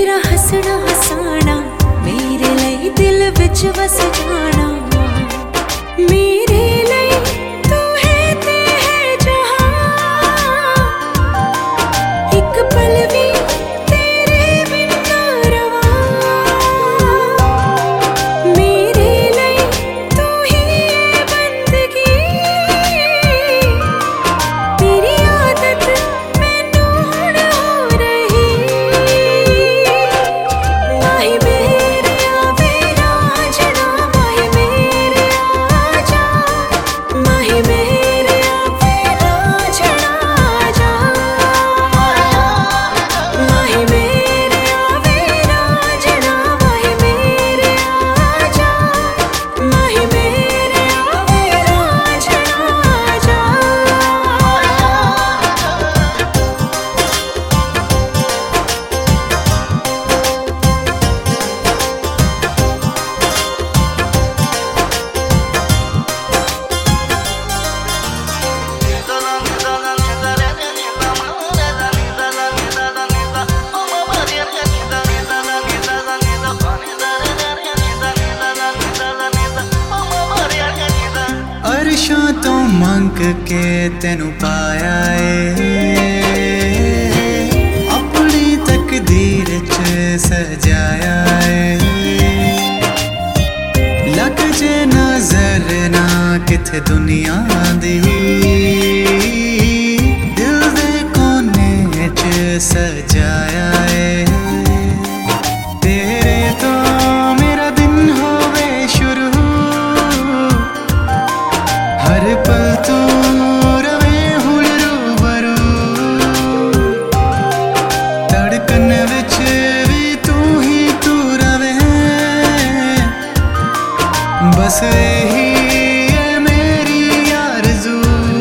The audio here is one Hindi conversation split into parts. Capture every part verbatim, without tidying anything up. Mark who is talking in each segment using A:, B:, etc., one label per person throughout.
A: तेरा हसना हसाना मेरे लिए दिल विच वस जाना। मेरे लिए तू है ते है जहां, एक पल भी तेरे बिन ना रवां। मेरे लिए तू ही है बंदगी, तेरी आदत मैनू हुण हो रही। माही मेरे आवे राजना, माही मेरे आजा, माही मेरे आवे राजना आजा। माही मेरे आवे राजना, माही मेरे आजा, माही मेरे आवे राजना आजा।
B: अरशों तो मंग के तेनू पाया ए, अपनी तकदीर च सजाया ए। लग जे नजर ना किथे दुनिया दी, दिल दे कोने च सजाया ए। तेरे तो मेरा दिन होवे शुरू, हर पल तू रवे हुण रूबरू। धड़कन विच भी तू ही तू रवे, बस यही है मेरी आरज़ू।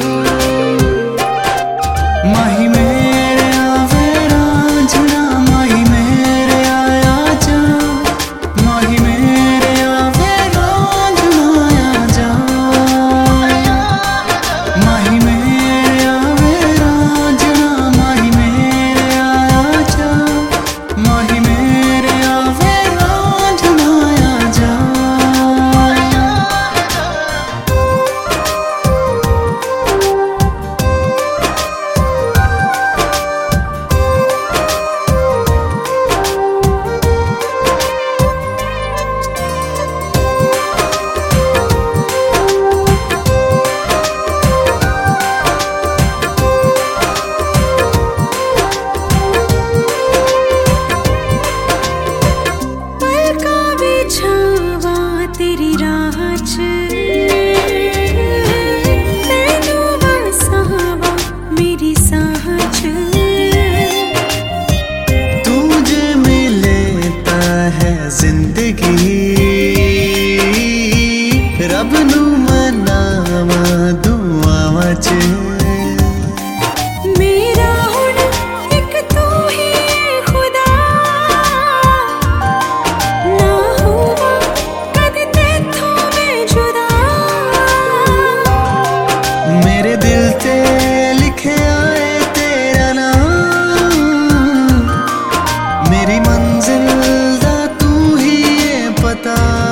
B: माही मेरे आवे रांझना, माही मेरे आया जा, माही मेरे आवे रांझना आया जा। माही मेरे आवे रांझना, माही मेरे आया जा, माही मेरे आवे रांझना आया जा।
A: पलका बिछावा तेरी राह च, तैनू वसावा मेरी साह च।
B: तू जे मिले ता है जिंदगी, रब नू मनावा दुआवां च।
A: मेरा हुण एक तू ही है खुदा, ना होवा कदी तेथों मैं जुदा।
B: मेरे दिल ते लिखे आए तेरा नाम, मेरी मंजिल दा तू ही है पता।